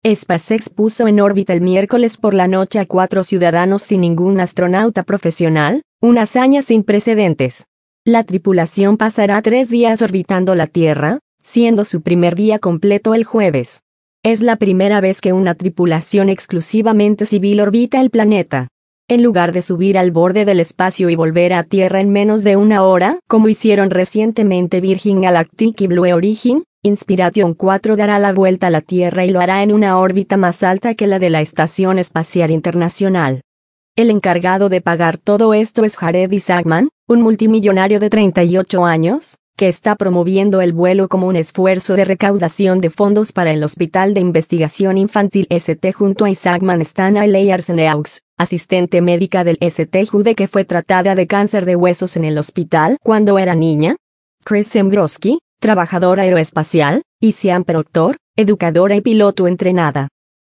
SpaceX puso en órbita el miércoles por la noche a 4 ciudadanos sin ningún astronauta profesional, una hazaña sin precedentes. La tripulación pasará 3 días orbitando la Tierra, siendo su primer día completo el jueves. Es la primera vez que una tripulación exclusivamente civil orbita el planeta. En lugar de subir al borde del espacio y volver a Tierra en menos de una hora, como hicieron recientemente Virgin Galactic y Blue Origin, Inspiration 4 dará la vuelta a la Tierra y lo hará en una órbita más alta que la de la Estación Espacial Internacional. El encargado de pagar todo esto es Jared Isaacman, un multimillonario de 38 años, que está promoviendo el vuelo como un esfuerzo de recaudación de fondos para el Hospital de Investigación Infantil St. Junto a Isaacman están Ailey Arseneaux, asistente médica del St. Jude que fue tratada de cáncer de huesos en el hospital cuando era niña, Chris Zembrowski, trabajador aeroespacial, y Sian Proctor, educadora y piloto entrenada.